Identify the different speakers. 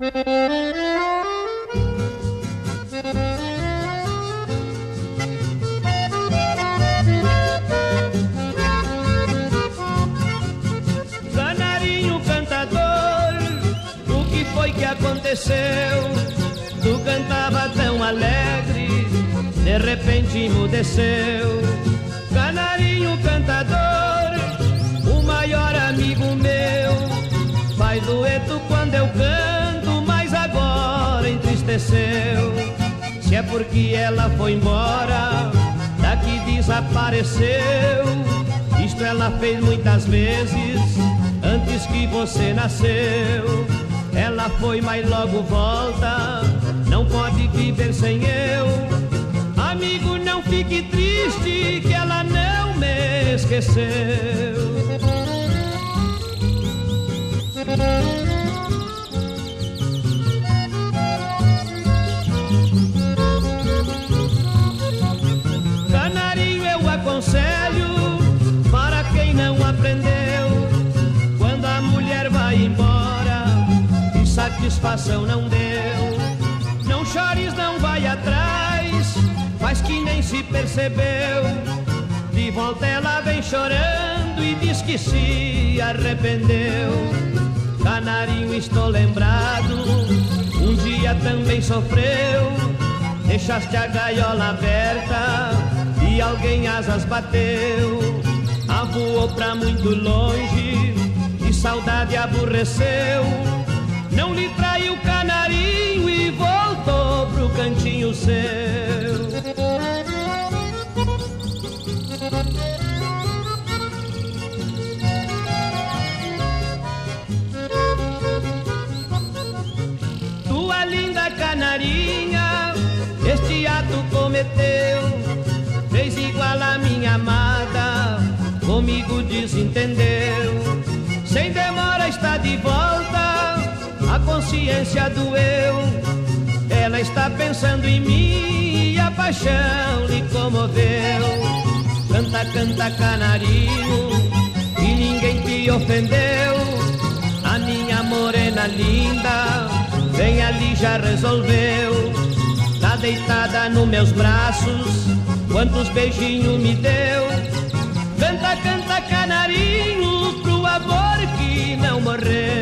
Speaker 1: Canarinho cantador, o que foi que aconteceu? Tu cantava tão alegre, de repente emudeceu. Canarinho cantador, o maior amigo meu, faz dueto quando eu canto, mas agora entristeceu. Se é porque ela foi embora, daqui desapareceu. Isto ela fez muitas vezes, antes que você nasceu. Ela foi, mas logo volta, não pode viver sem eu. Amigo, não fique triste, que ela não me esqueceu. Canarinho, eu aconselho para quem não aprendeu. Quando a mulher vai embora e satisfação não deu, não chores, não vai atrás, faz que nem se percebeu. De volta ela vem chorando e diz que se arrependeu. Canarinho, estou lembrado, um dia também sofreu. Deixaste a gaiola aberta e alguém asas bateu. Voou pra muito longe e saudade aborreceu. Não lhe traiu o canarinho e voltou pro cantinho seu. Tua linda canarinha, este ato cometeu, fez igual a minha amada, comigo desentendeu. Sem demora está de volta, a consciência doeu. Ela está pensando em mim e a paixão lhe comoveu. Canta, canta, canarinho, e ninguém te ofendeu. A minha morena linda, vem ali, já resolveu. Tá deitada nos meus braços, quantos beijinhos me deu. Canta, canta, canarinho, pro amor que não morreu.